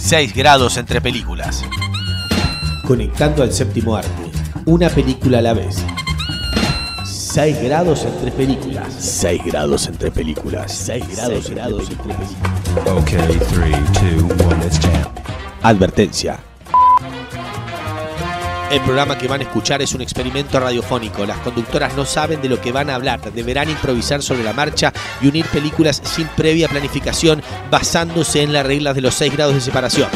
6 grados entre películas. Conectando al séptimo arte, una película a la vez. 6 grados entre películas. 6 grados entre películas. 6 grados entre películas. Ok, 3, 2, 1, let's jam. Advertencia. El programa que van a escuchar es un experimento radiofónico. Las conductoras no saben de lo que van a hablar. Deberán improvisar sobre la marcha y unir películas sin previa planificación, basándose en las reglas de los 6 grados de separación.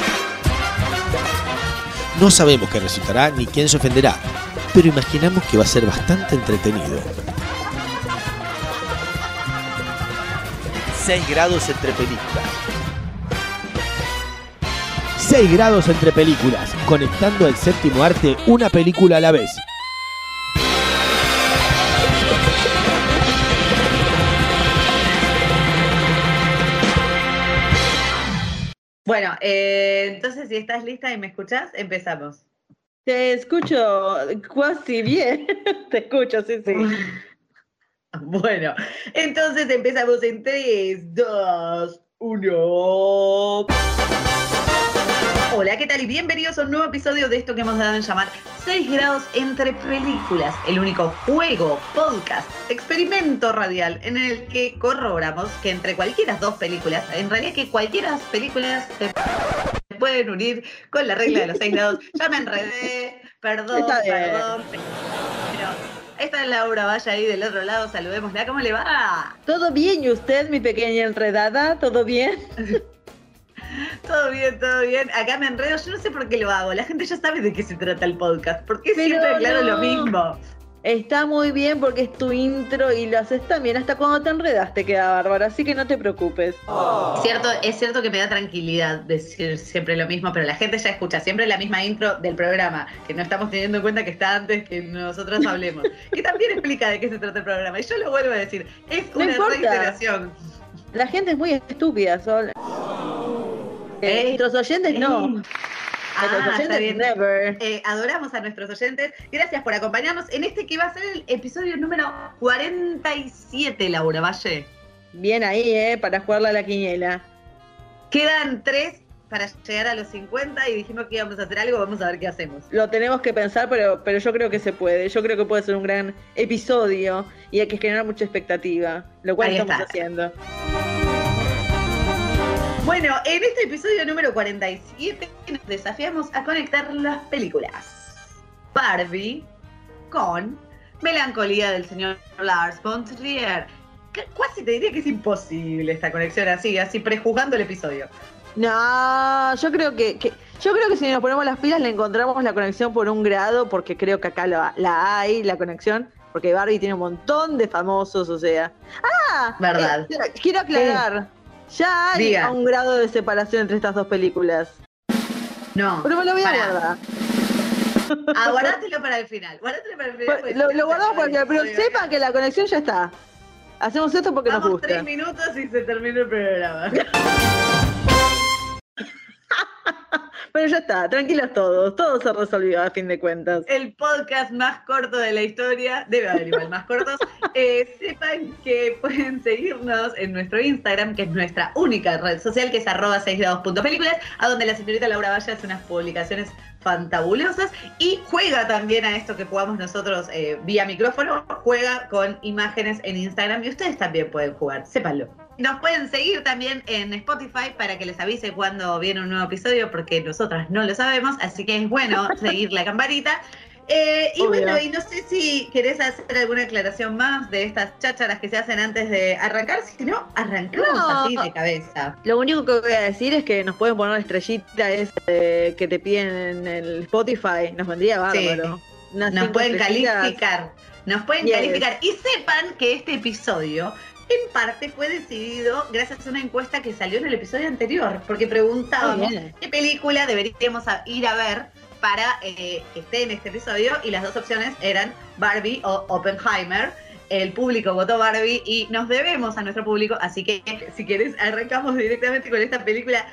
No sabemos qué resultará ni quién se ofenderá, pero imaginamos que va a ser bastante entretenido. 6 grados entre películas. 6 grados entre películas, conectando al séptimo arte, una película a la vez. Bueno, entonces si estás lista y me escuchás, empezamos. Te escucho casi bien. Te escucho, sí. Bueno, entonces empezamos en 3, 2, 1. Hola, ¿qué tal? Y bienvenidos a un nuevo episodio de esto que hemos dado en llamar 6 grados entre películas, el único juego, podcast, experimento radial en el que corroboramos que entre cualquiera dos películas, en realidad que cualquiera películas se pueden unir con la regla de los 6 grados. Ya me enredé, perdón. Pero esta es Laura, vaya ahí del otro lado, saludémosla, ¿cómo le va? ¿Todo bien? ¿Y usted, mi pequeña enredada? ¿Todo bien? Todo bien. Acá me enredo. Yo no sé por qué lo hago. La gente ya sabe de qué se trata el podcast. ¿Por qué siempre aclaro lo mismo? Está muy bien porque es tu intro y lo haces también. Hasta cuando te enredas te queda bárbaro. Así que no te preocupes. Es cierto que me da tranquilidad decir siempre lo mismo, pero la gente ya escucha siempre la misma intro del programa, que no estamos teniendo en cuenta que está antes que nosotros hablemos. Que también explica de qué se trata el programa. Y yo lo vuelvo a decir. Es una reiteración. La gente es muy estúpida, Sol. Nuestros oyentes no. Nuestros oyentes never. Adoramos a nuestros oyentes. Gracias por acompañarnos en este que va a ser el episodio número 47, Laura Valle. Bien ahí, para jugarla a la quiniela. Quedan 3 para llegar a los 50 y dijimos que íbamos a hacer algo, vamos a ver qué hacemos. Lo tenemos que pensar, pero yo creo que se puede. Yo creo que puede ser un gran episodio y hay que generar mucha expectativa, lo cual estamos haciendo. Bueno, en este episodio número 47 nos desafiamos a conectar las películas Barbie con Melancolía del señor Lars von Trier. Casi te diría que es imposible esta conexión así prejuzgando el episodio. No, yo creo que si nos ponemos las pilas le encontramos la conexión por un grado, porque creo que acá la hay, la conexión, porque Barbie tiene un montón de famosos, o sea. ¿Verdad? Quiero aclarar. Ya hay un grado de separación entre estas dos películas. No. Pero me lo voy a guardar. Guardátelo para el final. Lo guardamos para el final, pero sepan que la conexión ya está. Hacemos esto porque nos gusta. 3 minutos y se termina el programa. Pero ya está, tranquilos todos. Todo se resolvió a fin de cuentas. El podcast más corto de la historia. Debe haber igual más cortos. Sepan que pueden seguirnos en nuestro Instagram, que es nuestra única red social, que es @6grados.películas, a donde la señorita Laura Valle hace unas publicaciones fantabulosas y juega también a esto que jugamos nosotros vía micrófono, juega con imágenes en Instagram y ustedes también pueden jugar, sépanlo. Nos pueden seguir también en Spotify para que les avise cuando viene un nuevo episodio, porque nosotras no lo sabemos, así que es bueno seguir la campanita. Y bueno, y no sé si querés hacer alguna aclaración más de estas chácharas que se hacen antes de arrancar, si no, arrancamos así de cabeza. Lo único que voy a decir es que nos pueden poner la estrellita que te piden en el Spotify, nos vendría bárbaro. Sí. Nos pueden calificar, y sepan que este episodio en parte fue decidido gracias a una encuesta que salió en el episodio anterior, porque preguntábamos qué película deberíamos ir a ver para que esté en este episodio, y las dos opciones eran Barbie o Oppenheimer. El público votó Barbie y nos debemos a nuestro público, así que si querés arrancamos directamente con esta película.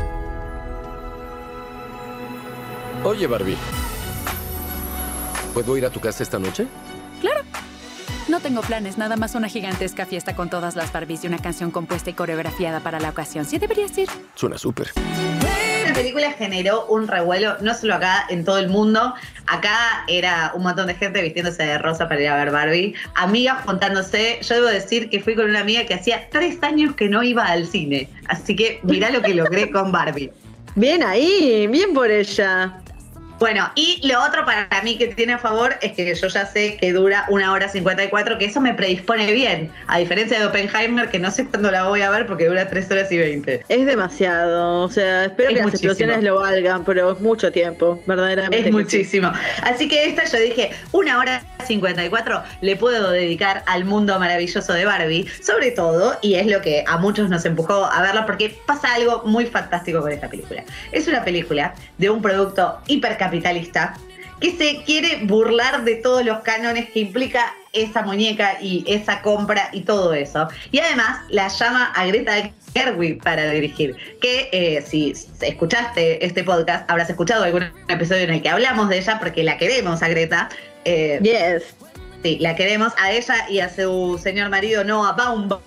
Oye, Barbie, ¿puedo ir a tu casa esta noche? Claro. No tengo planes, nada más una gigantesca fiesta con todas las Barbies y una canción compuesta y coreografiada para la ocasión. ¿Sí deberías ir? Suena súper. Esta película generó un revuelo, no solo acá, en todo el mundo. Acá era un montón de gente vistiéndose de rosa para ir a ver Barbie. Amigas juntándose. Yo debo decir que fui con una amiga que hacía 3 años que no iba al cine. Así que mirá lo que logré con Barbie. Bien ahí, bien por ella. Bueno, y lo otro para mí que tiene a favor es que yo ya sé que dura 1 hora 54, que eso me predispone bien, a diferencia de Oppenheimer, que no sé cuándo la voy a ver porque dura 3 horas y 20. Es demasiado, o sea, espero Es que las muchísimo. explosiones lo valgan, pero es mucho tiempo, verdaderamente. Es que muchísimo. Así que esta yo dije, 1 hora 54 le puedo dedicar al mundo maravilloso de Barbie, sobre todo, y es lo que a muchos nos empujó a verla, porque pasa algo muy fantástico con esta película. Es una película de un producto hipercapitalista que se quiere burlar de todos los cánones que implica esa muñeca y esa compra y todo eso. Y además la llama a Greta Gerwig para dirigir, que si escuchaste este podcast, habrás escuchado algún episodio en el que hablamos de ella, porque la queremos a Greta. Yes. Sí, la queremos a ella y a su señor marido Noah Baumbach,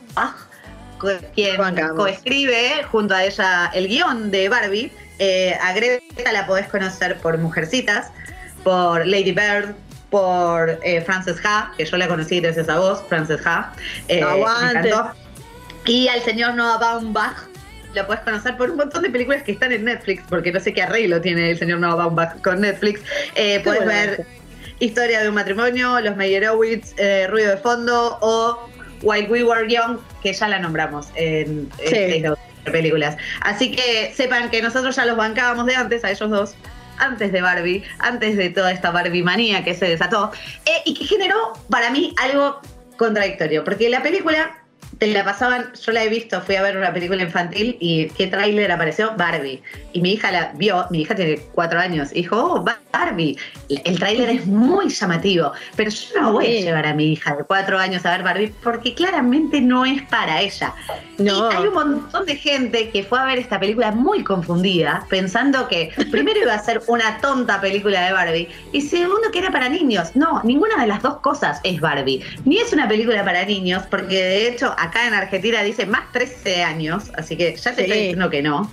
quien Bancamos. coescribe junto a ella el guión de Barbie. A Greta la podés conocer por Mujercitas, por Lady Bird, por Frances Ha, que yo la conocí gracias a vos, Frances Ha. Aguante. Me encantó. Y al señor Noah Baumbach lo podés conocer por un montón de películas que están en Netflix, porque no sé qué arreglo tiene el señor Noah Baumbach con Netflix. Podés ver Historia de un matrimonio, Los Meyerowitz, Ruido de fondo o While We Were Young, que ya la nombramos en estas películas. Así que sepan que nosotros ya los bancábamos de antes, a ellos dos, antes de Barbie, antes de toda esta Barbie manía que se desató, y que generó para mí algo contradictorio, porque la película te la pasaban, yo la he visto, fui a ver una película infantil y ¿qué tráiler apareció? Barbie. Y mi hija la vio, mi hija tiene 4 años, y dijo, oh, Barbie. El tráiler es muy llamativo, pero yo no voy a llevar a mi hija de 4 años a ver Barbie porque claramente no es para ella. No. Y hay un montón de gente que fue a ver esta película muy confundida, pensando que primero iba a ser una tonta película de Barbie y segundo que era para niños. No, ninguna de las dos cosas es Barbie. Ni es una película para niños, porque de hecho acá en Argentina dice más 13 años, así que ya te estoy diciendo que no.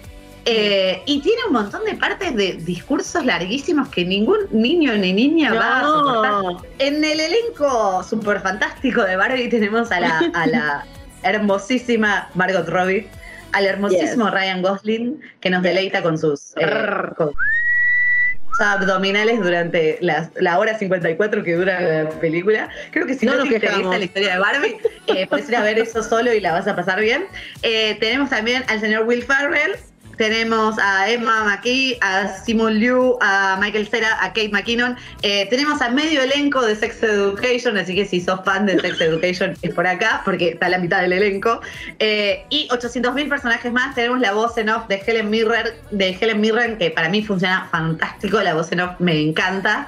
Y tiene un montón de partes de discursos larguísimos que ningún niño ni niña va a soportar. En el elenco súper fantástico de Barbie tenemos a la hermosísima Margot Robbie, al hermosísimo Ryan Gosling, que nos deleita con sus abdominales durante la hora 54 que dura la película. Creo que si no te interesa la historia de Barbie, puedes ir a ver eso solo y la vas a pasar bien. Tenemos también al señor Will Ferrell, tenemos a Emma McKee, a Simu Liu, a Michael Cera, a Kate McKinnon. Tenemos a medio elenco de Sex Education, así que si sos fan de Sex Education es por acá, porque está la mitad del elenco. Y 800.000 personajes más. Tenemos la voz en off de Helen Mirren, que para mí funciona fantástico. La voz en off me encanta.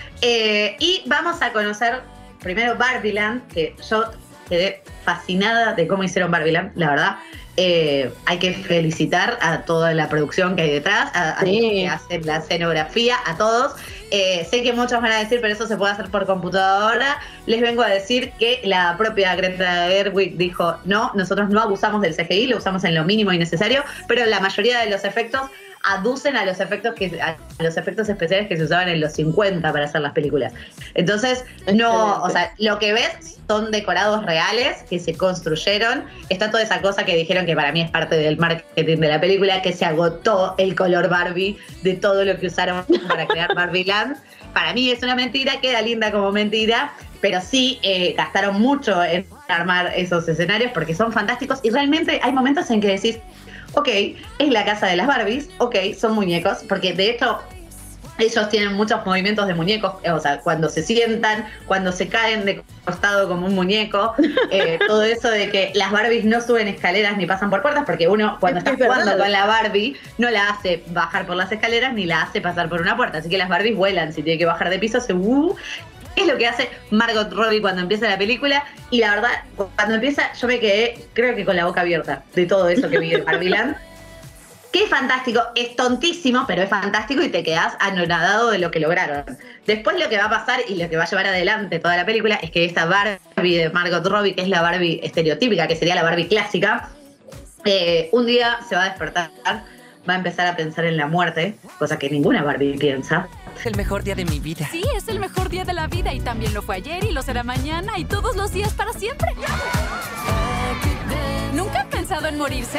Y vamos a conocer primero Barbieland, que yo quedé fascinada de cómo hicieron Barbieland, la verdad. Hay que felicitar a toda la producción que hay detrás, a los que hacen la escenografía, a todos. Sé que muchos van a decir, pero eso se puede hacer por computadora. Les vengo a decir que la propia Greta Gerwig dijo, no, nosotros no abusamos del CGI, lo usamos en lo mínimo y necesario, pero la mayoría de los efectos aducen a los efectos especiales que se usaban en los 50 para hacer las películas. Entonces, no, o sea, lo que ves son decorados reales que se construyeron. Está toda esa cosa que dijeron que para mí es parte del marketing de la película, que se agotó el color Barbie de todo lo que usaron para crear Barbieland. Para mí es una mentira, queda linda como mentira, pero sí gastaron mucho en armar esos escenarios porque son fantásticos y realmente hay momentos en que decís, ok, es la casa de las Barbies, ok, son muñecos, porque de hecho ellos tienen muchos movimientos de muñecos, o sea, cuando se sientan, cuando se caen de costado como un muñeco, todo eso de que las Barbies no suben escaleras ni pasan por puertas, porque uno cuando está jugando con la Barbie no la hace bajar por las escaleras ni la hace pasar por una puerta, así que las Barbies vuelan, si tiene que bajar de piso, es lo que hace Margot Robbie cuando empieza la película, y la verdad, cuando empieza yo me quedé, creo que con la boca abierta de todo eso que vi en Barbieland. Que es fantástico, es tontísimo, pero es fantástico y te quedás anonadado de lo que lograron. Después lo que va a pasar y lo que va a llevar adelante toda la película es que esta Barbie de Margot Robbie, que es la Barbie estereotípica, que sería la Barbie clásica, un día se va a despertar va a empezar a pensar en la muerte, cosa que ninguna Barbie piensa. Es el mejor día de mi vida. Sí, es el mejor día de la vida y también lo fue ayer y lo será mañana y todos los días para siempre. ¿Nunca han pensado en morirse?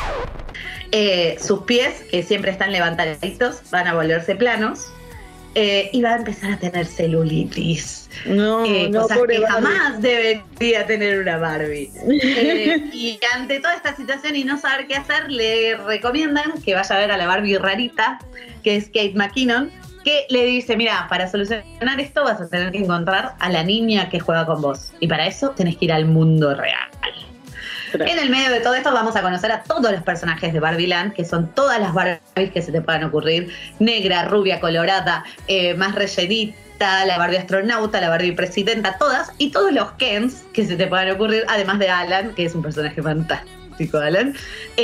Sus pies, que siempre están levantaditos, van a volverse planos y va a empezar a tener celulitis. No, cosas pobre que Barbie. jamás debería tener una Barbie. Y ante toda esta situación y no saber qué hacer, le recomiendan que vaya a ver a la Barbie rarita, que es Kate McKinnon, que le dice, mira, para solucionar esto vas a tener que encontrar a la niña que juega con vos. Y para eso tenés que ir al mundo real. En el medio de todo esto vamos a conocer a todos los personajes de Barbieland, que son todas las Barbies que se te puedan ocurrir. Negra, rubia, colorada, más rellenita, la Barbie astronauta, la Barbie presidenta, todas. Y todos los Kens que se te puedan ocurrir, además de Alan, que es un personaje fantástico, Alan.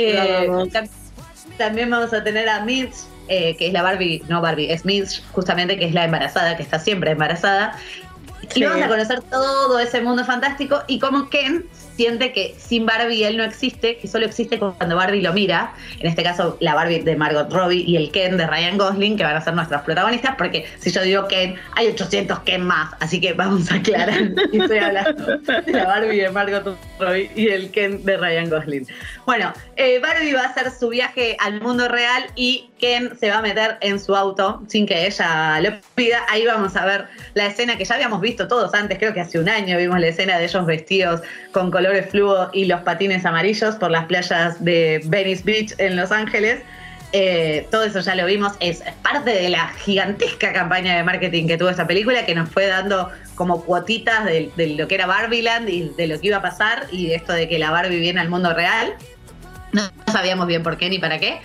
También vamos a tener a Mitch, que es la Barbie, no Barbie, es Mitch, justamente, que es la embarazada, que está siempre embarazada. Y vamos a conocer todo ese mundo fantástico y cómo Ken siente que sin Barbie él no existe, que solo existe cuando Barbie lo mira. En este caso, la Barbie de Margot Robbie y el Ken de Ryan Gosling, que van a ser nuestros protagonistas, porque si yo digo Ken, hay 800 Ken más, así que vamos a aclarar que estoy hablando de la Barbie de Margot Robbie y el Ken de Ryan Gosling. Bueno, Barbie va a hacer su viaje al mundo real y Ken se va a meter en su auto sin que ella lo pida. Ahí vamos a ver la escena que ya habíamos visto todos antes, creo que hace un año vimos la escena de ellos vestidos con colores fluo y los patines amarillos por las playas de Venice Beach en Los Ángeles. Todo eso ya lo vimos, es parte de la gigantesca campaña de marketing que tuvo esta película, que nos fue dando como cuotitas de lo que era Barbieland y de lo que iba a pasar, y de esto de que la Barbie viene al mundo real. No sabíamos bien por qué ni para qué.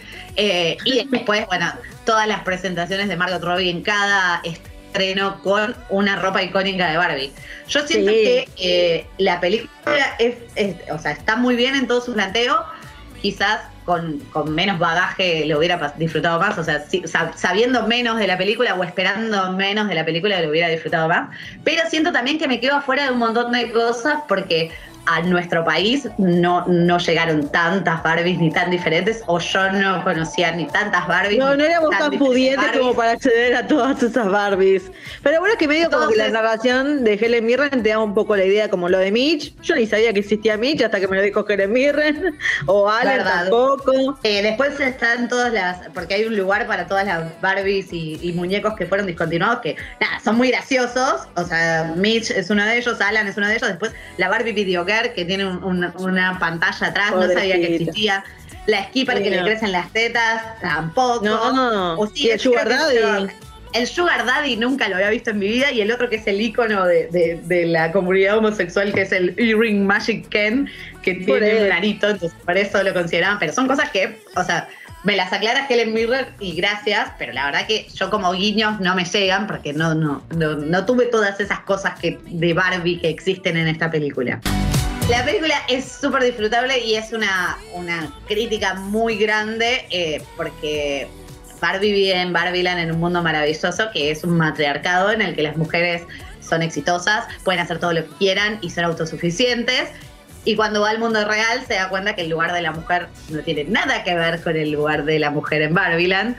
Y después, bueno, todas las presentaciones de Margot Robbie en cada estreno con una ropa icónica de Barbie. Yo siento que la película o sea, está muy bien en todo su planteo. Quizás con menos bagaje lo hubiera disfrutado más. O sea, sabiendo menos de la película o esperando menos de la película lo hubiera disfrutado más. Pero siento también que me quedo afuera de un montón de cosas porque a nuestro país no llegaron tantas Barbies ni tan diferentes, o yo no conocía ni tantas Barbies. No éramos tan pudientes como para acceder a todas esas Barbies. Pero bueno, es que medio como que la narración de Helen Mirren te da un poco la idea, como lo de Mitch. Yo ni sabía que existía Mitch hasta que me lo dijo Helen Mirren, o Alan tampoco. Después están todas porque hay un lugar para todas las Barbies y muñecos que fueron discontinuados, que nada, son muy graciosos. O sea, Mitch es uno de ellos, Alan es uno de ellos. Después la Barbie Video Girl, que tiene una pantalla atrás, pobrecita. No sabía que existía. La Skipper, que le crecen las tetas, tampoco. No. O sí, y el Sugar Daddy. El Sugar Daddy nunca lo había visto en mi vida, y el otro que es el ícono de la comunidad homosexual, que es el Earring Magic Ken, que tiene un arito, entonces por eso lo consideraban. Pero son cosas que, o sea, me las aclara Helen Mirren y gracias, pero la verdad que yo como guiños no me llegan porque no tuve todas esas cosas de Barbie que existen en esta película. La película es súper disfrutable y es una crítica muy grande porque Barbie vive en Barbieland, en un mundo maravilloso que es un matriarcado en el que las mujeres son exitosas, pueden hacer todo lo que quieran y ser autosuficientes. Y cuando va al mundo real se da cuenta que el lugar de la mujer no tiene nada que ver con el lugar de la mujer en Barbieland.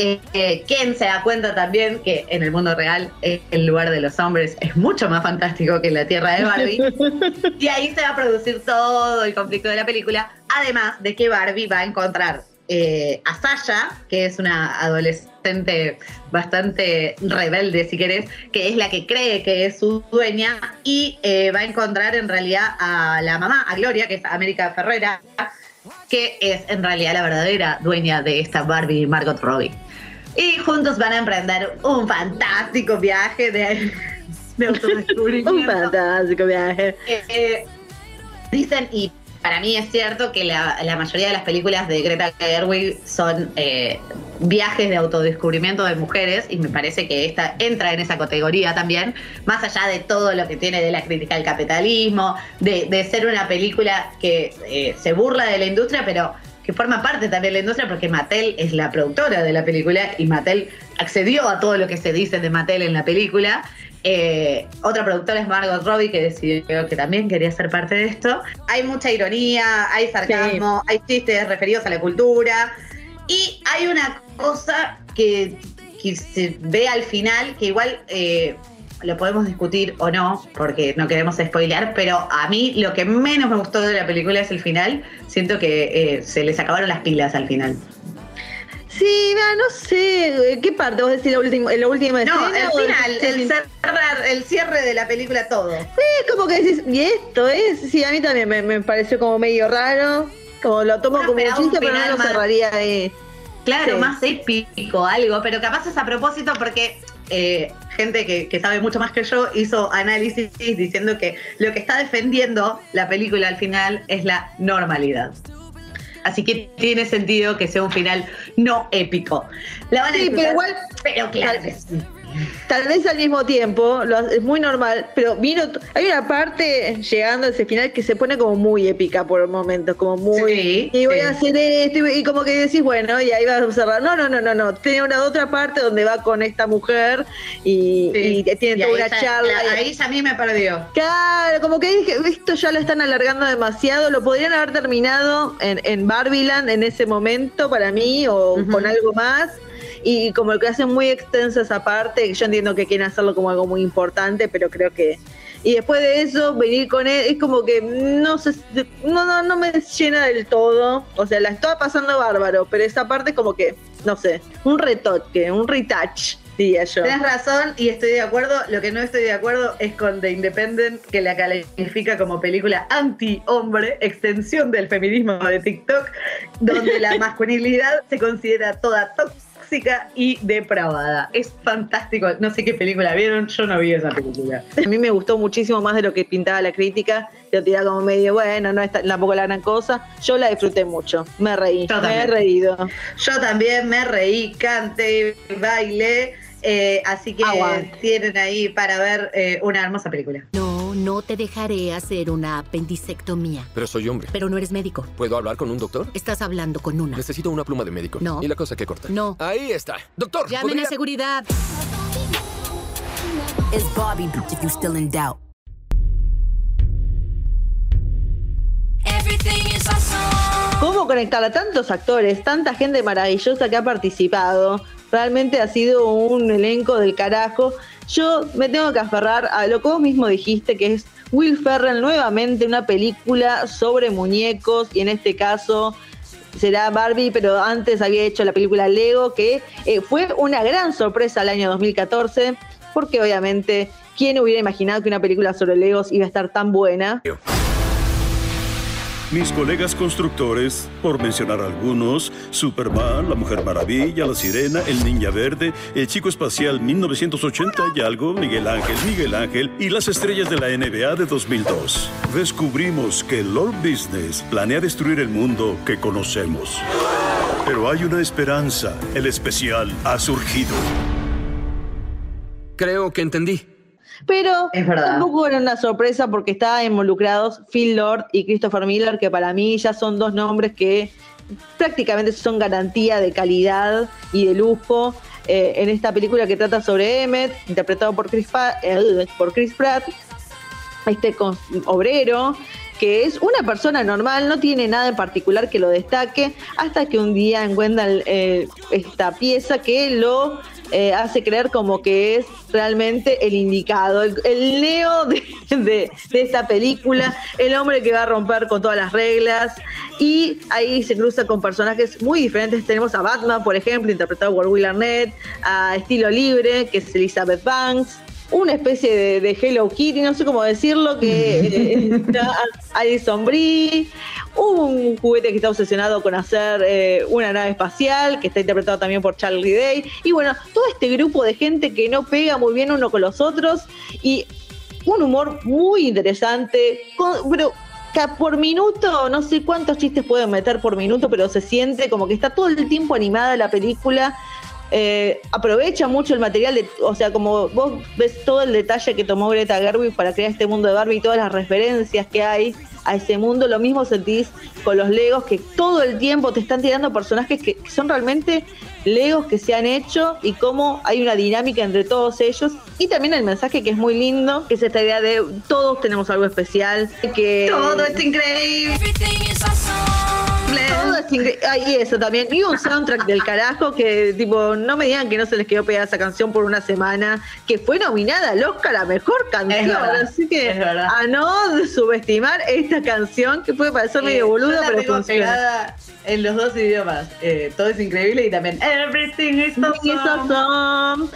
Ken se da cuenta también que en el mundo real el lugar de los hombres es mucho más fantástico que en la tierra de Barbie. Y ahí se va a producir todo el conflicto de la película. Además de que Barbie va a encontrar a Sasha, que es una adolescente bastante rebelde, si querés, que es la que cree que es su dueña, y va a encontrar en realidad a la mamá, a Gloria, que es América Ferrera, que es en realidad la verdadera dueña de esta Barbie, Margot Robbie. Y juntos van a emprender un fantástico viaje de autodescubrimiento. Un fantástico viaje. Dicen, y para mí es cierto, que la mayoría de las películas de Greta Gerwig son viajes de autodescubrimiento de mujeres, y me parece que esta entra en esa categoría también, más allá de todo lo que tiene de la crítica al capitalismo, de ser una película que se burla de la industria, pero que forma parte también de la industria porque Mattel es la productora de la película y Mattel accedió a todo lo que se dice de Mattel en la película. Otra productora es Margot Robbie, que decidió que también quería ser parte de esto. Hay mucha ironía, hay sarcasmo, hay chistes referidos a la cultura. Y hay una cosa que se ve al final, que igual lo podemos discutir o no, porque no queremos spoilear, pero a mí lo que menos me gustó de la película es el final. Siento que se les acabaron las pilas al final. Sí, no sé, ¿qué parte? ¿Vos decís la última escena? No, el final, el cierre de la película, todo. Sí, como que decís, ¿y esto es? Sí, a mí también me pareció como medio raro, como lo tomo como un chiste, pero no lo cerraría ahí. Claro, sí. Más épico, algo, pero capaz es a propósito porque gente que sabe mucho más que yo hizo análisis diciendo que lo que está defendiendo la película al final es la normalidad. Así que tiene sentido que sea un final no épico. La van a disfrutar, pero igual, pero claro que sí. Tal vez al mismo tiempo, es muy normal, pero hay una parte llegando a ese final que se pone como muy épica por momentos, como muy... Sí, y voy a hacer esto, y como que decís, bueno, y ahí vas a observar, no, tiene una otra parte donde va con esta mujer y tiene toda una charla. Ahí ya a mí me perdió. Claro, como que dije, esto ya lo están alargando demasiado, lo podrían haber terminado en Barbieland en ese momento para mí, o con algo más. Y como que hacen muy extensa esa parte, yo entiendo que quieren hacerlo como algo muy importante, pero creo que... Y después de eso, venir con él, es como que no me llena del todo. O sea, la estaba pasando bárbaro, pero esa parte es como que, no sé, un retoque, un retouch, diría yo. Tienes razón y estoy de acuerdo. Lo que no estoy de acuerdo es con The Independent, que la califica como película anti-hombre, extensión del feminismo de TikTok, donde la masculinidad se considera toda tóxica y depravada. Es fantástico. No sé qué película vieron, yo no vi esa película. A mí me gustó muchísimo más de lo que pintaba la crítica. Yo tiraba como medio, bueno, no es tampoco la gran cosa. Yo la disfruté mucho, me reí, me he reído. Yo también me reí, canté, bailé. Así que tienen ahí para ver una hermosa película. No te dejaré hacer una apendicectomía. Pero soy hombre. Pero no eres médico. ¿Puedo hablar con un doctor? Estás hablando con una. Necesito una pluma de médico. No. ¿Y la cosa que corta? No. Ahí está. Doctor, llamen a seguridad. It's Bobby, if you're still in doubt. ¿Cómo conectar a tantos actores, tanta gente maravillosa que ha participado? Realmente ha sido un elenco del carajo. Yo me tengo que aferrar a lo que vos mismo dijiste, que es Will Ferrell nuevamente, una película sobre muñecos, y en este caso será Barbie, pero antes había hecho la película Lego, que fue una gran sorpresa el año 2014, porque obviamente, ¿quién hubiera imaginado que una película sobre Legos iba a estar tan buena? Mis colegas constructores, por mencionar algunos, Superman, la Mujer Maravilla, la Sirena, el Ninja Verde, el Chico Espacial 1980 y algo, Miguel Ángel y las estrellas de la NBA de 2002. Descubrimos que Lord Business planea destruir el mundo que conocemos. Pero hay una esperanza, el especial ha surgido. Creo que entendí. Pero tampoco era una sorpresa porque estaban involucrados Phil Lord y Christopher Miller, que para mí ya son dos nombres que prácticamente son garantía de calidad y de lujo en esta película que trata sobre Emmett, interpretado por Chris Pratt, este obrero, que es una persona normal, no tiene nada en particular que lo destaque, hasta que un día encuentran esta pieza que lo hace creer como que es realmente el indicado, el Neo de esta película, el hombre que va a romper con todas las reglas, y ahí se cruza con personajes muy diferentes. Tenemos a Batman, por ejemplo, interpretado por Will Arnett, a Estilo Libre, que es Elizabeth Banks, una especie de Hello Kitty, no sé cómo decirlo, que está Alison Brie, un juguete que está obsesionado con hacer una nave espacial, que está interpretado también por Charlie Day, y bueno, todo este grupo de gente que no pega muy bien uno con los otros, y un humor muy interesante, pero por minuto, no sé cuántos chistes pueden meter por minuto, pero se siente como que está todo el tiempo animada la película. Aprovecha mucho el material, o sea, como vos ves todo el detalle que tomó Greta Gerwig para crear este mundo de Barbie y todas las referencias que hay a ese mundo. Lo mismo sentís con los Legos, que todo el tiempo te están tirando personajes que son realmente Legos que se han hecho, y cómo hay una dinámica entre todos ellos, y también el mensaje que es muy lindo, que es esta idea de todos tenemos algo especial, que todo es increíble, todo es y eso también. Y un soundtrack del carajo que, tipo, no me digan que no se les quedó pegada esa canción por una semana, que fue nominada al Oscar a Mejor Canción. Así que a no subestimar esta canción, que puede parecer medio boluda, pero funciona. En los dos idiomas. Todo es increíble y también Everything is awesome.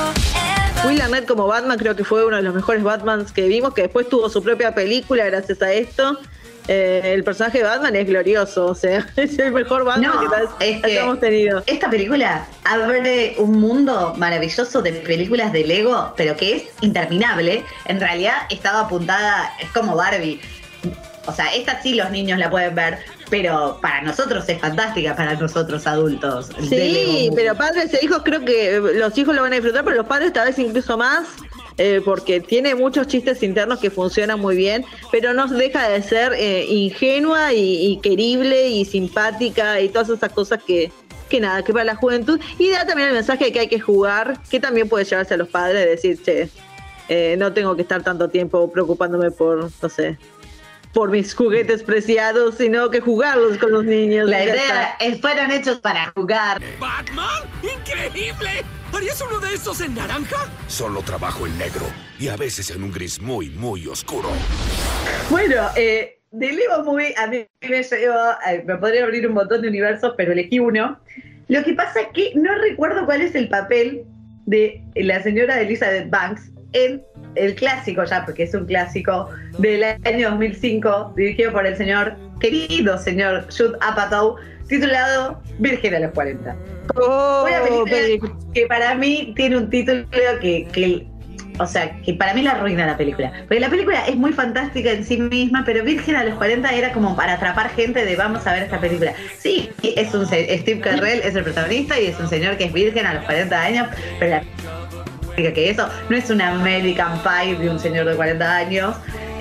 Will Arnett como Batman creo que fue uno de los mejores Batmans que vimos, que después tuvo su propia película gracias a esto. El personaje de Batman es glorioso, o sea, es el mejor Batman que hayamos tenido. Esta película abre un mundo maravilloso de películas de Lego, pero que es interminable. En realidad estaba apuntada, es como Barbie. O sea, esta sí los niños la pueden ver, pero para nosotros es fantástica, para nosotros adultos. Sí, pero padres e hijos, creo que los hijos lo van a disfrutar, pero los padres tal vez incluso más, porque tiene muchos chistes internos que funcionan muy bien, pero no deja de ser ingenua y querible y simpática y todas esas cosas que nada, que para la juventud. Y da también el mensaje de que hay que jugar, que también puede llevarse a los padres, decir, che, no tengo que estar tanto tiempo preocupándome por, no sé, por mis juguetes preciados, sino que jugarlos con los niños. La idea es fueron hechos para jugar. ¿Batman? ¡Increíble! ¿Harías uno de esos en naranja? Solo trabajo en negro y a veces en un gris muy, muy oscuro. Bueno, de Lego Movie a mí me llevó, me podría abrir un montón de universos, pero elegí uno. Lo que pasa es que no recuerdo cuál es el papel de la señora Elizabeth Banks en el clásico ya, porque es un clásico del año 2005, dirigido por el querido señor Judd Apatow, titulado Virgen a los 40. Una película que para mí tiene un título que para mí la arruina la película. Porque la película es muy fantástica en sí misma, pero Virgen a los 40 era como para atrapar gente de vamos a ver esta película. Sí, Steve Carell es el protagonista y es un señor que es virgen a los 40 años, pero la que eso no es una American Pie de un señor de 40 años,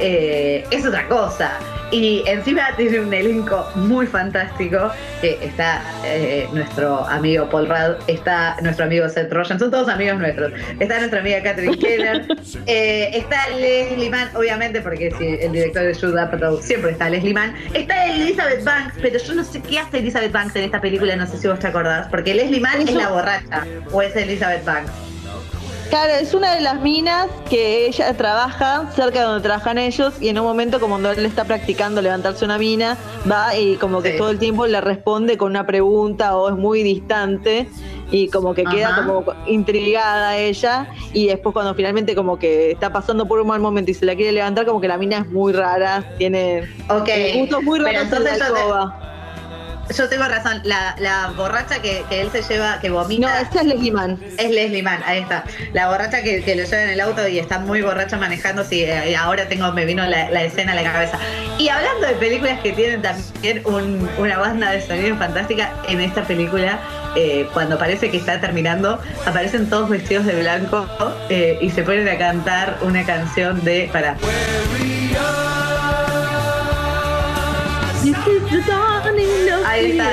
es otra cosa. Y encima tiene un elenco muy fantástico, que está nuestro amigo Paul Rudd, está nuestro amigo Seth Rogen, son todos amigos nuestros. Está nuestra amiga Catherine Keener, está Leslie Mann, obviamente, porque el director de Judd Apatow siempre está Leslie Mann. Está Elizabeth Banks, pero yo no sé qué hace Elizabeth Banks en esta película, no sé si vos te acordás, porque Leslie Mann es la borracha, o es Elizabeth Banks. Claro, es una de las minas que ella trabaja cerca de donde trabajan ellos, y en un momento, como cuando él está practicando levantarse una mina, va y como que todo el tiempo le responde con una pregunta o es muy distante y como que queda como intrigada ella, y después cuando finalmente como que está pasando por un mal momento y se la quiere levantar, como que la mina es muy rara, tiene gustos muy raros en la alcoba. Yo tengo razón, la borracha que él se lleva, que vomita. No, esta es Leslie Mann. Es Leslie Mann, ahí está. La borracha que lo lleva en el auto y está muy borracha manejando, sí, ahora me vino la escena a la cabeza. Y hablando de películas que tienen también una banda de sonido fantástica, en esta película, cuando parece que está terminando, aparecen todos vestidos de blanco y se ponen a cantar una canción de... Ahí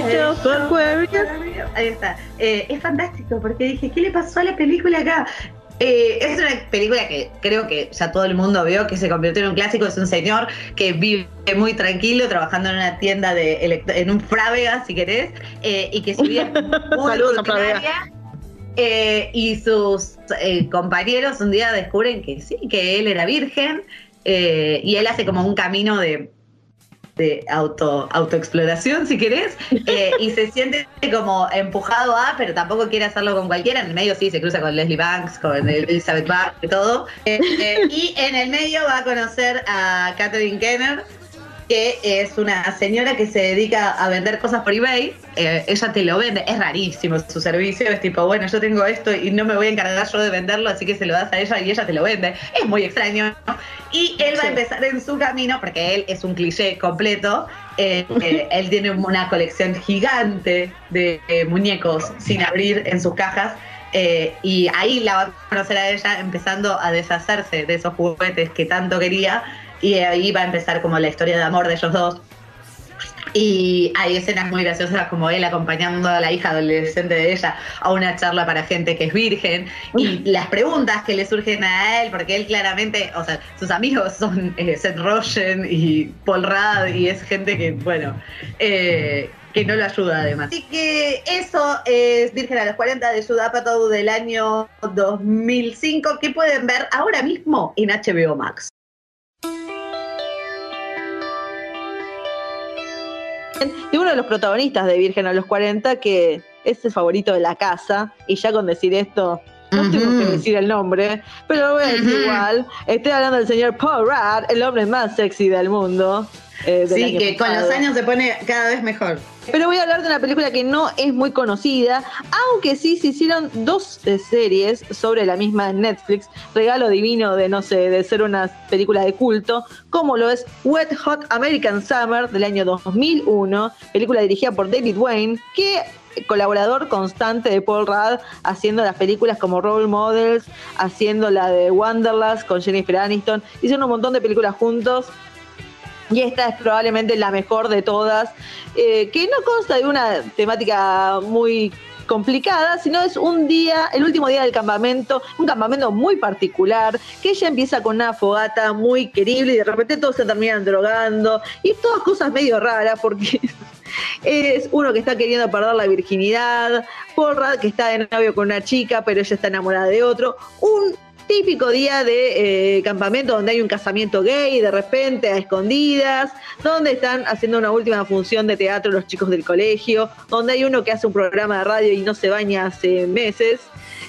está. Es fantástico porque dije, ¿qué le pasó a la película acá? Es una película que creo que ya todo el mundo vio, que se convirtió en un clásico. Es un señor que vive muy tranquilo trabajando en una tienda en un Frávega, si querés, y que su vida es muy rutinaria. Y sus compañeros un día descubren que sí, que él era virgen, y él hace como un camino de autoexploración, si querés, y se siente como empujado pero tampoco quiere hacerlo con cualquiera. En el medio sí se cruza con Leslie Banks, con Elizabeth Banks y todo, y en el medio va a conocer a Catherine Keener, que es una señora que se dedica a vender cosas por eBay. Ella te lo vende, es rarísimo su servicio, es tipo, bueno, yo tengo esto y no me voy a encargar yo de venderlo, así que se lo das a ella y ella te lo vende. Es muy extraño, ¿no? Y él va a empezar en su camino, porque él es un cliché completo. Él tiene una colección gigante de muñecos sin abrir en sus cajas. Y ahí la va a conocer a ella, empezando a deshacerse de esos juguetes que tanto quería, y ahí va a empezar como la historia de amor de ellos dos. Y hay escenas muy graciosas, como él acompañando a la hija adolescente de ella a una charla para gente que es virgen, y las preguntas que le surgen a él, porque él claramente, o sea, sus amigos son Seth Rogen y Paul Rudd, y es gente que, bueno, que no lo ayuda además. Así que eso es Virgen a los 40 de Judd Apatow del año 2005, que pueden ver ahora mismo en HBO Max. Y uno de los protagonistas de Virgen a los 40, que es el favorito de la casa, y ya con decir esto, no tengo que decir el nombre, pero lo voy a decir igual. Estoy hablando del señor Paul Rudd, el hombre más sexy del mundo. Sí, que con los años se pone cada vez mejor. Pero voy a hablar de una película que no es muy conocida, aunque sí se hicieron 2 series sobre la misma en Netflix, regalo divino de, no sé, de ser una película de culto, como lo es Wet Hot American Summer del año 2001, película dirigida por David Wayne, que colaborador constante de Paul Rudd, haciendo las películas como Role Models, haciendo la de Wanderlust con Jennifer Aniston, hicieron un montón de películas juntos. Y esta es probablemente la mejor de todas, que no consta de una temática muy complicada, sino es un día, el último día del campamento, un campamento muy particular, que ella empieza con una fogata muy querible y de repente todos se terminan drogando y todas cosas medio raras porque es uno que está queriendo perder la virginidad, Paul Rudd que está de novio con una chica pero ella está enamorada de otro, un típico día de campamento donde hay un casamiento gay de repente a escondidas, donde están haciendo una última función de teatro los chicos del colegio, donde hay uno que hace un programa de radio y no se baña hace meses,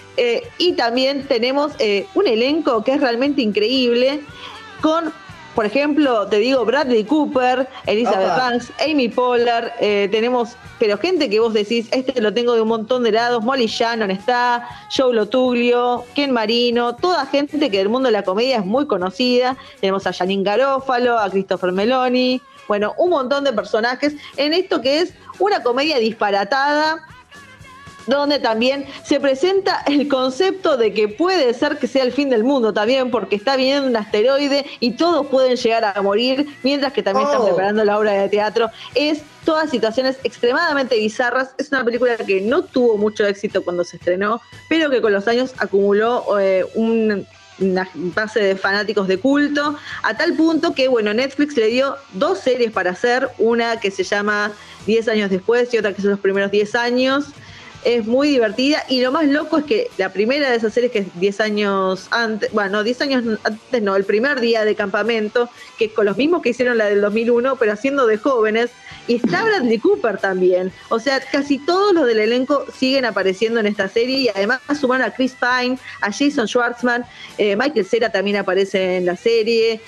y también tenemos un elenco que es realmente increíble con, por ejemplo, te digo, Bradley Cooper, Elizabeth Banks, Amy Poehler, tenemos, pero gente que vos decís, lo tengo de un montón de lados, Molly Shannon está, Joe Lo Tuglio, Ken Marino, toda gente que del mundo de la comedia es muy conocida, tenemos a Janeane Garofalo, a Christopher Meloni, bueno, un montón de personajes en esto que es una comedia disparatada, donde también se presenta el concepto de que puede ser que sea el fin del mundo también, porque está viniendo un asteroide y todos pueden llegar a morir, mientras que también están preparando la obra de teatro. Es todas situaciones extremadamente bizarras. Es una película que no tuvo mucho éxito cuando se estrenó, pero que con los años acumuló una base de fanáticos de culto, a tal punto que, bueno, Netflix le dio 2 series para hacer, una que se llama 10 años después y otra que son los primeros 10 años. Es muy divertida y lo más loco es que la primera de esas series, que es 10 años antes, bueno, 10 años antes no, el primer día de campamento, que es con los mismos que hicieron la del 2001, pero haciendo de jóvenes, y está Bradley Cooper también. O sea, casi todos los del elenco siguen apareciendo en esta serie y además suman a Chris Pine, a Jason Schwartzman, Michael Cera también aparece en la serie.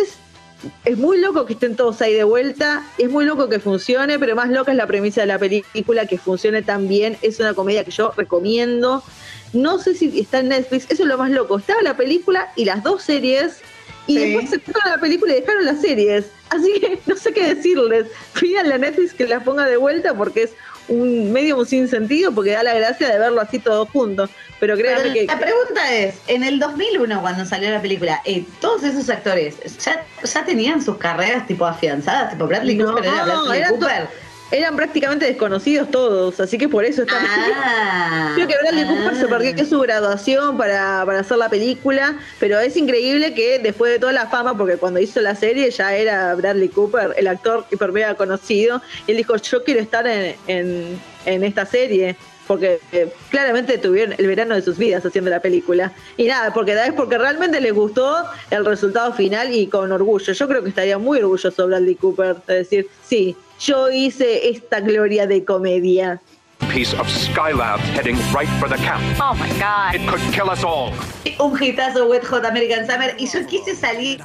Es muy loco que estén todos ahí de vuelta, es muy loco que funcione, pero más loca es la premisa de la película, que funcione tan bien. Es una comedia que yo recomiendo. No sé si está en Netflix, eso es lo más loco. Estaba la película y las 2 series, y después se fueron la película y dejaron las series. Así que no sé qué decirles. Pídanle a Netflix que las ponga de vuelta porque es un medio sin sentido, porque da la gracia de verlo así todo junto. Pero créanme que... La pregunta es, en el 2001 cuando salió la película, todos esos actores ya tenían sus carreras tipo afianzadas, tipo Bradley Cooper era Bradley Cooper. Eran prácticamente desconocidos todos, así que por eso están... Creo que Bradley Cooper se perdió su graduación para hacer la película, pero es increíble que después de toda la fama, porque cuando hizo la serie ya era Bradley Cooper, el actor hiper mega conocido, y él dijo, yo quiero estar en esta serie, porque claramente tuvieron el verano de sus vidas haciendo la película. Y nada, porque realmente les gustó el resultado final y con orgullo. Yo creo que estaría muy orgulloso Bradley Cooper de decir, sí, yo hice esta gloria de comedia. Piece of Skylab heading right for the camp. Oh my God. It could kill us all. Un hitazo, Wet Hot American Summer, y yo quise salir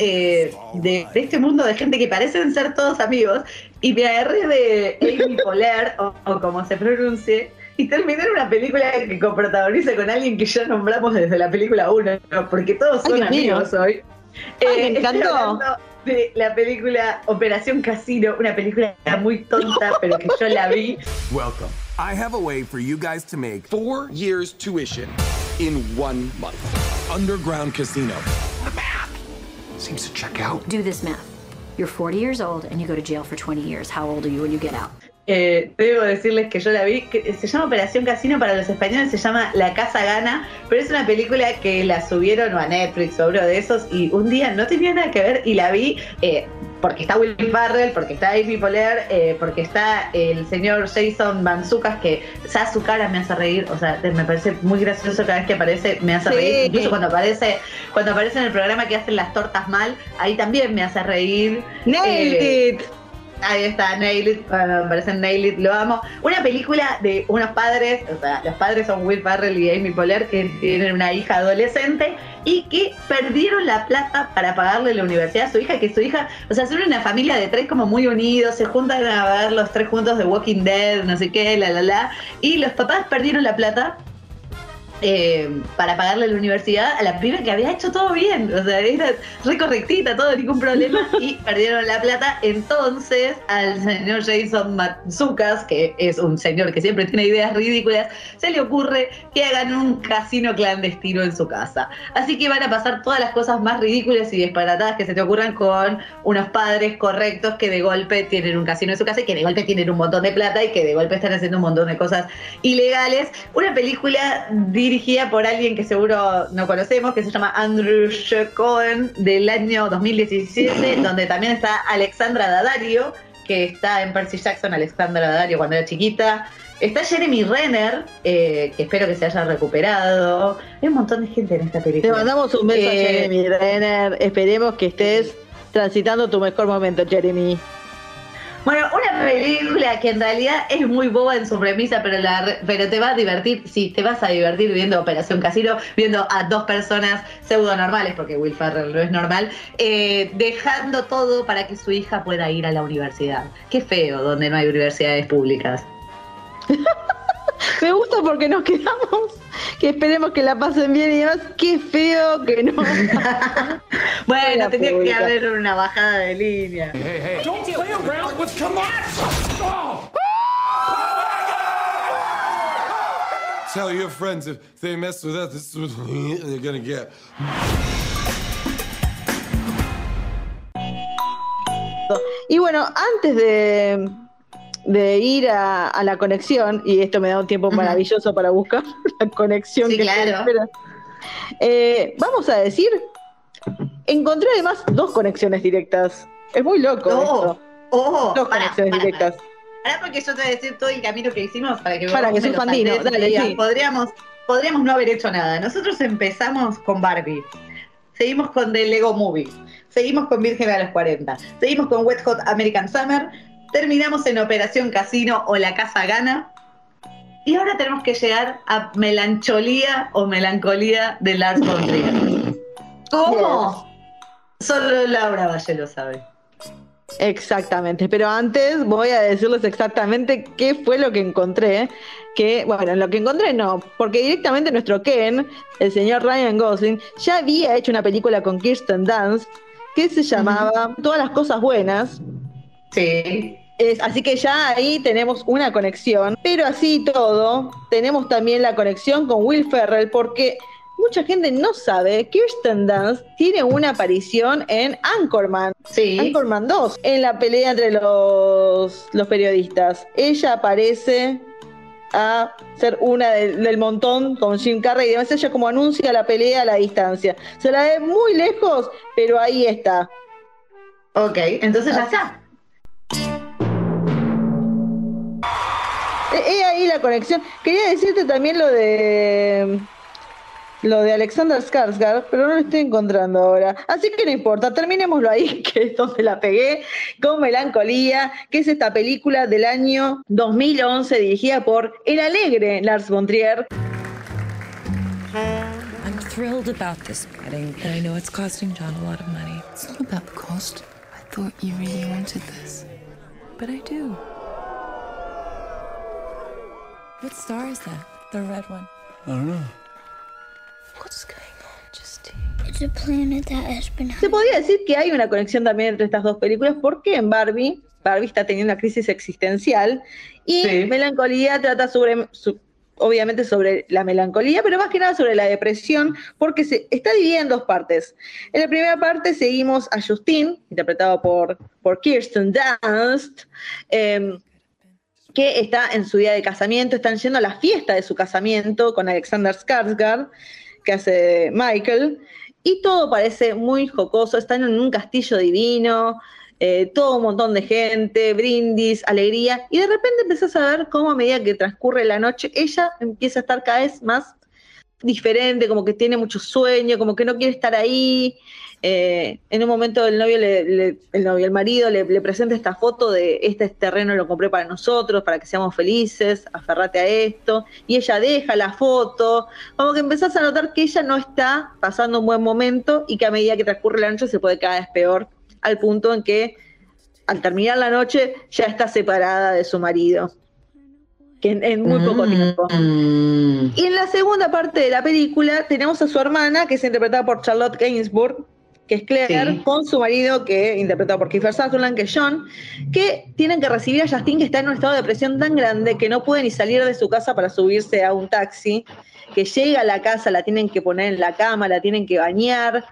de este mundo de gente que parecen ser todos amigos y me agarré de Amy Poehler o como se pronuncie, y terminé en una película que coprotagoniza con alguien que ya nombramos desde la película 1, porque todos son amigos hoy. Me encantó. De la película Operación Casino, una película muy tonta, pero que yo la vi. Welcome. I have a way for you guys to make 4 years tuition in 1 month. Underground Casino. The math seems to check out. Do this math. You're 40 years old and you go to jail for 20 years. How old are you when you get out? Debo decirles que yo la vi, que se llama Operación Casino, para los españoles se llama La Casa Gana, pero es una película que la subieron o a Netflix o uno de esos, y un día no tenía nada que ver y la vi porque está Will Ferrell, porque está Amy Poehler, porque está el señor Jason Mantzoukas, que ya su cara me hace reír, o sea, me parece muy gracioso cada vez que aparece, me hace reír, incluso cuando aparece en el programa que hacen las tortas mal, ahí también me hace reír. Nailed It. Ahí está, Nailed It, me parece Nailed It, lo amo. Una película de unos padres, o sea, los padres son Will Ferrell y Amy Poehler, que tienen una hija adolescente y que perdieron la plata para pagarle la universidad a su hija, que su hija, o sea, son una familia de 3 como muy unidos, se juntan a ver los 3 juntos de Walking Dead, no sé qué, y los papás perdieron la plata para pagarle la universidad a la piba que había hecho todo bien, o sea, era re correctita, todo, ningún problema, y perdieron la plata. Entonces al señor Jason Mantzoukas, que es un señor que siempre tiene ideas ridículas, se le ocurre que hagan un casino clandestino en su casa. Así que van a pasar todas las cosas más ridículas y disparatadas que se te ocurran con unos padres correctos que de golpe tienen un casino en su casa y que de golpe tienen un montón de plata y que de golpe están haciendo un montón de cosas ilegales. Una película dirigida por alguien que seguro no conocemos, que se llama Andrew Cohen, del año 2017, donde también está Alexandra Daddario, que está en Percy Jackson, Alexandra Daddario cuando era chiquita. Está Jeremy Renner, que espero que se haya recuperado. Hay un montón de gente en esta película. Te mandamos un beso a Jeremy Renner. Esperemos que estés transitando tu mejor momento, Jeremy. Bueno, una película que en realidad es muy boba en su premisa, pero te va a divertir. Sí, te vas a divertir viendo Operación Casino, viendo a 2 personas pseudo normales, porque Will Ferrell no es normal, dejando todo para que su hija pueda ir a la universidad. Qué feo donde no hay universidades públicas. Me gusta porque nos quedamos, que esperemos que la pasen bien y demás. Qué feo que no. Bueno, tenía que haber una bajada de línea. Hey, don't play around with commercials. Oh. Tell your friends if they mess with us, this is what they're gonna get. Y bueno, antes de ir a la conexión, y esto me da un tiempo maravilloso para buscar la conexión que claro. Vamos a decir, encontré además 2 conexiones directas. Es muy loco esto. 2 conexiones directas. Ahora porque yo te voy a decir todo el camino que hicimos para que soy fandino, dale, sí. Podríamos no haber hecho nada. Nosotros empezamos con Barbie, seguimos con The Lego Movie, seguimos con Virgen a los 40, seguimos con Wet Hot American Summer, terminamos en Operación Casino o La Casa Gana, y ahora tenemos que llegar a Melancolía o Melancolía de Lars von Trier. ¿Cómo? Solo Laura Valle lo sabe. Exactamente, pero antes voy a decirles exactamente qué fue lo que encontré. Que, bueno, lo que encontré no, porque directamente nuestro Ken, el señor Ryan Gosling, ya había hecho una película con Kirsten Dunst que se llamaba Todas las cosas buenas. Sí. Así que ya ahí tenemos una conexión, pero así todo, tenemos también la conexión con Will Ferrell, porque mucha gente no sabe, Kirsten Dunst tiene una aparición en Anchorman, Anchorman 2, en la pelea entre los periodistas. Ella aparece a ser una del montón con Jim Carrey y demás. Ella como anuncia la pelea a la distancia. Se la ve muy lejos, pero ahí está. Ok, entonces ya está. Ahí la conexión. Quería decirte también lo de Alexander Skarsgård, pero no lo estoy encontrando ahora. Así que no importa, terminémoslo ahí, que es donde la pegué, con Melancolía, que es esta película del año 2011 dirigida por el alegre Lars von Trier. I'm thrilled about this wedding, but I know it's costing John a lot of money. It's not about the cost. I thought you really wanted this. But I do. What star is that? The red one. I don't know. What's going on, Justine? It's a planet that has been... Se podría decir que hay una conexión también entre estas 2 películas, porque en Barbie está teniendo una crisis existencial y Melancolía trata obviamente sobre la melancolía, pero más que nada sobre la depresión, porque se está dividida en 2 partes. En la primera parte seguimos a Justine, interpretado por Kirsten Dunst, que está en su día de casamiento, están yendo a la fiesta de su casamiento con Alexander Skarsgård, que hace Michael, y todo parece muy jocoso, están en un castillo divino, todo un montón de gente, brindis, alegría, y de repente empezás a ver cómo a medida que transcurre la noche, ella empieza a estar cada vez más diferente, como que tiene mucho sueño, como que no quiere estar ahí. En un momento el marido le presenta esta foto de este terreno lo compré para nosotros, para que seamos felices, aferrate a esto, y ella deja la foto, como que empezás a notar que ella no está pasando un buen momento y que a medida que transcurre la noche se puede cada vez peor, al punto en que al terminar la noche ya está separada de su marido, que en muy poco tiempo. Y en la segunda parte de la película tenemos a su hermana, que es interpretada por Charlotte Gainsbourg, que es Claire, con su marido, que interpretado por Kiefer Sutherland, que es John, que tienen que recibir a Justine, que está en un estado de depresión tan grande que no puede ni salir de su casa para subirse a un taxi, que llega a la casa, la tienen que poner en la cama, la tienen que bañar,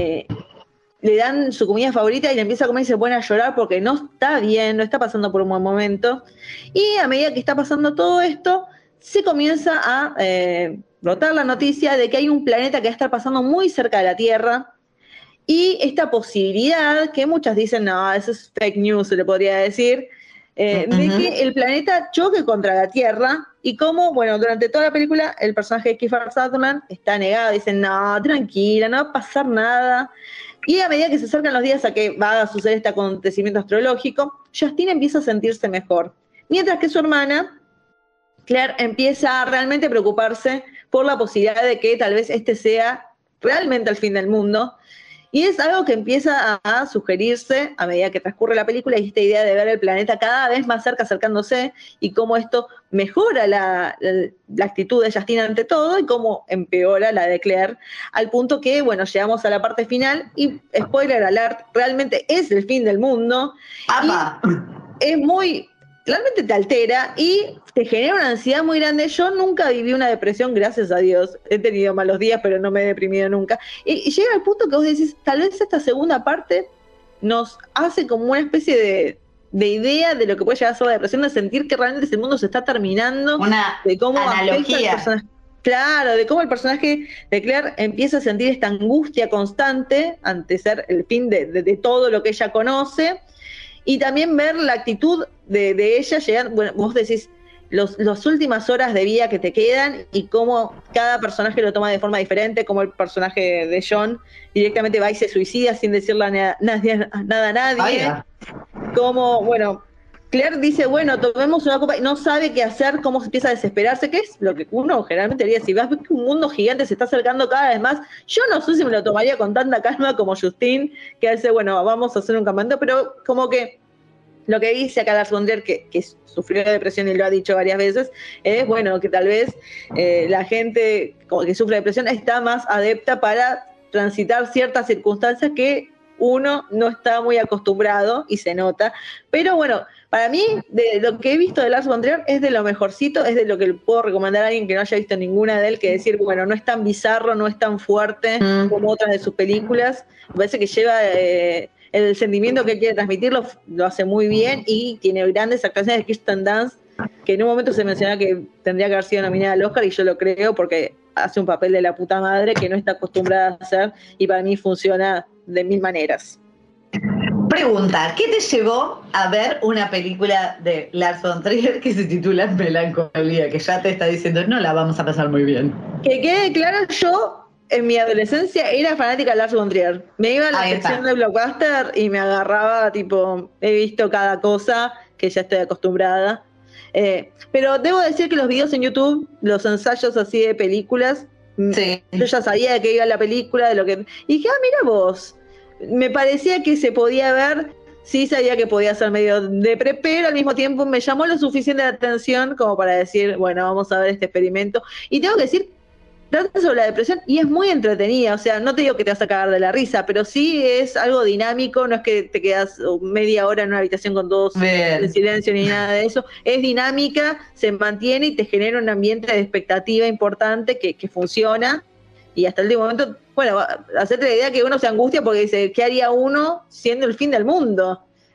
le dan su comida favorita y le empieza a comer y se pone a llorar porque no está bien, no está pasando por un buen momento. Y a medida que está pasando todo esto, se comienza a brotar la noticia de que hay un planeta que va a estar pasando muy cerca de la Tierra, y esta posibilidad, que muchas dicen, no, eso es fake news, se le podría decir, de que el planeta choque contra la Tierra, y como, bueno, durante toda la película el personaje de Kiefer Sutherland está negado, dicen, no, tranquila, no va a pasar nada. Y a medida que se acercan los días a que va a suceder este acontecimiento astrológico, Justine empieza a sentirse mejor. Mientras que su hermana, Claire, empieza a realmente preocuparse por la posibilidad de que tal vez este sea realmente el fin del mundo. Y es algo que empieza a sugerirse a medida que transcurre la película, y esta idea de ver el planeta cada vez más cerca, acercándose, y cómo esto mejora la actitud de Justine ante todo y cómo empeora la de Claire, al punto que, bueno, llegamos a la parte final y, spoiler alert, realmente es el fin del mundo. Es muy... realmente te altera y te genera una ansiedad muy grande. Yo nunca viví una depresión, gracias a Dios. He tenido malos días, pero no me he deprimido nunca. Y llega al punto que vos decís, tal vez esta segunda parte nos hace como una especie de idea de lo que puede llegar a ser la depresión, de sentir que realmente el mundo se está terminando. Una de cómo analogía. Claro, de cómo el personaje de Claire empieza a sentir esta angustia constante ante ser el fin de todo lo que ella conoce. Y también ver la actitud de ella llegar, bueno, vos decís, las últimas horas de vida que te quedan y cómo cada personaje lo toma de forma diferente, como el personaje de John directamente va y se suicida sin decirle nada a nadie. Como, bueno, Claire dice, bueno, tomemos una copa, y no sabe qué hacer, cómo se empieza a desesperarse, que es lo que uno generalmente haría. Si vas que un mundo gigante se está acercando cada vez más, yo no sé si me lo tomaría con tanta calma como Justine, que dice, bueno, vamos a hacer un campamento, pero como que lo que dice acá Lars von Trier, que sufrió de depresión y lo ha dicho varias veces, es, bueno, que tal vez la gente que sufre de depresión está más adepta para transitar ciertas circunstancias que uno no está muy acostumbrado y se nota. Pero bueno, para mí, de lo que he visto de Lars von Trier, es de lo mejorcito, es de lo que le puedo recomendar a alguien que no haya visto ninguna de él, que decir, bueno, no es tan bizarro, no es tan fuerte como otras de sus películas. Me parece que lleva el sentimiento que quiere transmitir, lo hace muy bien, y tiene grandes actuaciones de Kirsten Dunst, que en un momento se mencionaba que tendría que haber sido nominada al Oscar, y yo lo creo porque hace un papel de la puta madre que no está acostumbrada a hacer, y para mí funciona de mil maneras. Pregunta, ¿qué te llevó a ver una película de Lars von Trier que se titula Melancolía, que ya te está diciendo no la vamos a pasar muy bien? Que quede claro, yo en mi adolescencia era fanática de Lars von Trier. Me iba a la sección de Blockbuster y me agarraba, tipo, he visto cada cosa que ya estoy acostumbrada. Pero debo decir que los videos en YouTube, los ensayos así de películas, yo ya sabía de qué iba la película, de lo que... Y dije, mira vos, me parecía que se podía ver, sí sabía que podía ser medio depre, pero al mismo tiempo me llamó lo suficiente la atención como para decir, bueno, vamos a ver este experimento. Y tengo que decir, trata sobre la depresión y es muy entretenida, o sea, no te digo que te vas a cagar de la risa, pero sí es algo dinámico, no es que te quedas media hora en una habitación con todos en silencio ni nada de eso, es dinámica, se mantiene y te genera un ambiente de expectativa importante que funciona, y hasta el último momento, bueno, hacerte la idea que uno se angustia porque dice, ¿qué haría uno siendo el fin del mundo?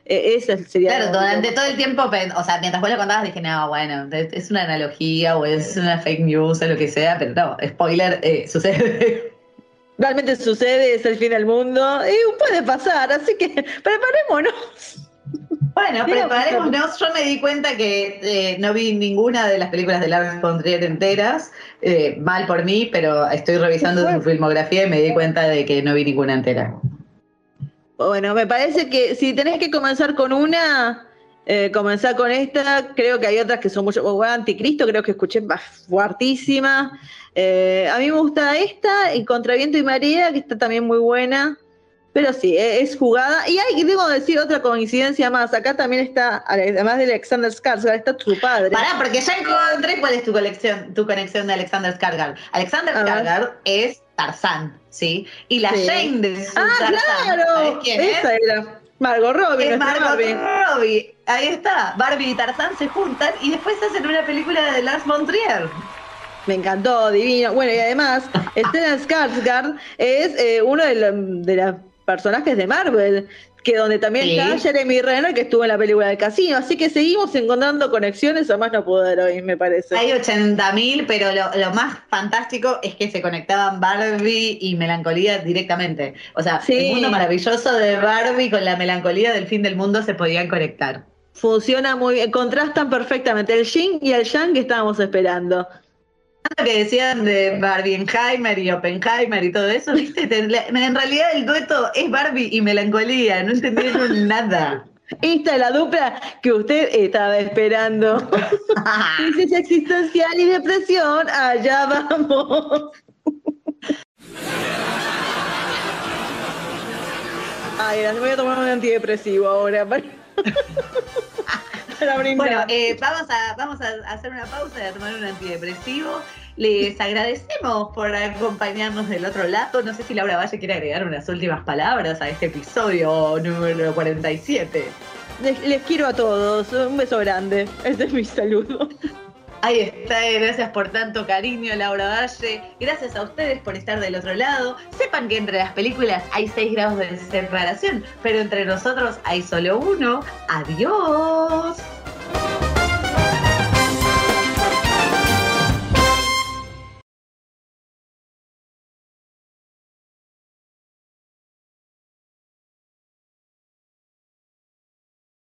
Esa sería... Claro, durante todo el tiempo, o sea, mientras vos lo contabas dije, no, bueno, es una analogía o es una fake news o lo que sea, pero no, spoiler, sucede. Realmente sucede, es el fin del mundo, y puede pasar, así que preparémonos. Bueno, preparémonos. Yo me di cuenta que no vi ninguna de las películas de Lars von Trier enteras, mal por mí, pero estoy revisando su filmografía y me di cuenta de que no vi ninguna entera. Bueno, me parece que si tenés que comenzar con una, comenzar con esta. Creo que hay otras que son mucho... Bueno, Anticristo creo que escuché fuertísima. A mí me gusta esta, y Contra Viento y Marea, que está también muy buena. Pero sí, es jugada. Y debo decir otra coincidencia más. Acá también está, además de Alexander Skarsgård, está su padre. Pará, porque ya encontré cuál es tu conexión de Alexander Skarsgård. Alexander Skarsgård es Tarzán, ¿sí? Y la Jane de Tarzán, claro. ¿sabes quién Esa era Margot Robbie. Es Margot Robbie. Ahí está. Barbie y Tarzán se juntan y después hacen una película de Lars von Trier. Me encantó, divino. Bueno, y además, Stellan Skarsgård es uno de los personajes de Marvel, que donde también está Jeremy Renner, que estuvo en la película del Casino. Así que seguimos encontrando conexiones a más no poder hoy, me parece. Hay 80.000, pero lo más fantástico es que se conectaban Barbie y Melancolía directamente. O sea, el mundo maravilloso de Barbie con la melancolía del fin del mundo se podían conectar. Funciona muy bien, contrastan perfectamente el yin y el yang que estábamos esperando. Lo que decían de Barbieheimer y Oppenheimer y todo eso, ¿viste? En realidad el dueto es Barbie y Melancolía, no entendieron nada. Esta es la dupla que usted estaba esperando. Crisis existencial y depresión, allá vamos. Ay, me voy a tomar un antidepresivo ahora. Bueno, vamos a hacer una pausa y a tomar un antidepresivo. Les agradecemos por acompañarnos del otro lado. No sé si Laura Valle quiere agregar unas últimas palabras a este episodio número 47. Les quiero a todos. Un beso grande. Este es mi saludo. Ahí está, gracias por tanto cariño, Laura Valle. Gracias a ustedes por estar del otro lado. Sepan que entre las películas hay 6 grados de separación, pero entre nosotros hay solo uno. Adiós.